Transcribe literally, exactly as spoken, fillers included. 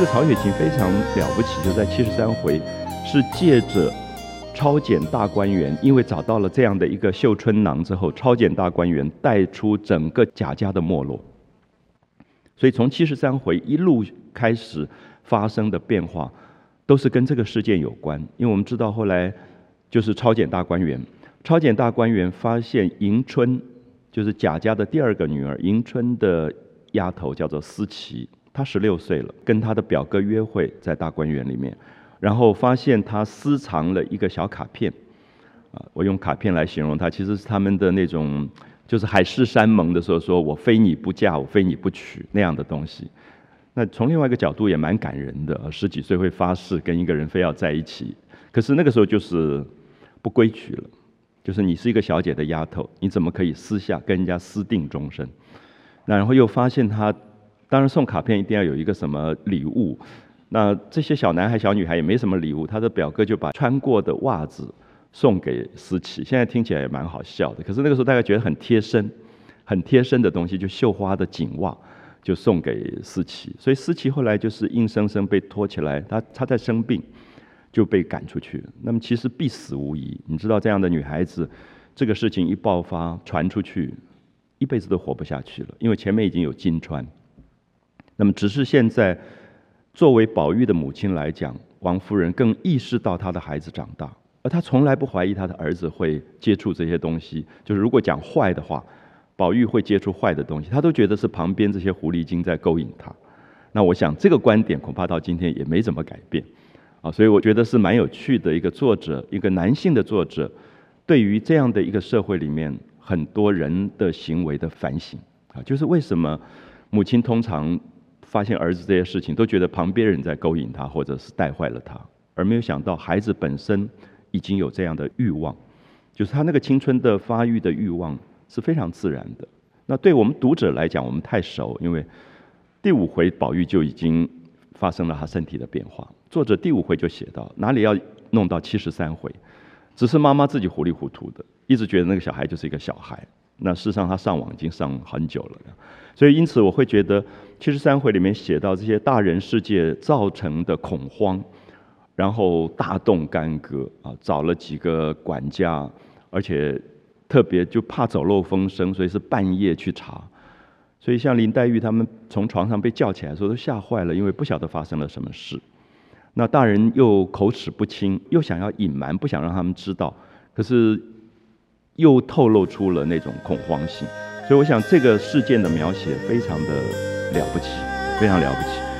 个曹雪芹非常了不起，就在七十三回，是借着抄检大观园，因为找到了这样的一个绣春囊之后，抄检大观园带出整个贾家的没落。所以从七十三回一路开始发生的变化，都是跟这个事件有关。因为我们知道后来就是抄检大观园，抄检大观园发现迎春，就是贾家的第二个女儿迎春的丫头叫做思琪，她十六岁了，跟她的表哥约会在大观园里面，然后发现她私藏了一个小卡片，啊，我用卡片来形容她，其实是他们的那种，就是海誓山盟的时候，说我非你不嫁，我非你不娶那样的东西。那从另外一个角度也蛮感人的，十几岁会发誓跟一个人非要在一起，可是那个时候就是不规矩了，就是你是一个小姐的丫头，你怎么可以私下跟人家私定终身？那然后又发现他，当然送卡片一定要有一个什么礼物，那这些小男孩小女孩也没什么礼物，他的表哥就把穿过的袜子送给思琪，现在听起来也蛮好笑的，可是那个时候大概觉得很贴身，很贴身的东西，就绣花的锦袜。就送给思琪，所以思琪后来就是硬生生被拖起来，她她在生病，就被赶出去。那么其实必死无疑，你知道这样的女孩子，这个事情一爆发传出去，一辈子都活不下去了，因为前面已经有金川。那么只是现在，作为宝玉的母亲来讲，王夫人更意识到她的孩子长大，而她从来不怀疑她的儿子会接触这些东西，就是如果讲坏的话。宝玉会接触坏的东西，他都觉得是旁边这些狐狸精在勾引他。那我想这个观点恐怕到今天也没怎么改变啊，所以我觉得是蛮有趣的一个作者，一个男性的作者，对于这样的一个社会里面很多人的行为的反省啊，就是为什么母亲通常发现儿子这些事情，都觉得旁边人在勾引他，或者是带坏了他，而没有想到孩子本身已经有这样的欲望，就是他那个青春的发育的欲望。是非常自然的。那对我们读者来讲，我们太熟，因为第五回宝玉就已经发生了他身体的变化。作者第五回就写到，哪里要弄到七十三回，只是妈妈自己糊里糊涂的，一直觉得那个小孩就是一个小孩。那事实上他上网已经上很久了，所以因此我会觉得七十三回里面写到这些大人世界造成的恐慌，然后大动干戈啊，找了几个管家，而且。特别就怕走漏风声，所以是半夜去查。所以像林黛玉他们从床上被叫起来的时候都吓坏了，因为不晓得发生了什么事。那大人又口齿不清，又想要隐瞒，不想让他们知道，可是又透露出了那种恐慌性。所以我想这个事件的描写非常的了不起，非常了不起。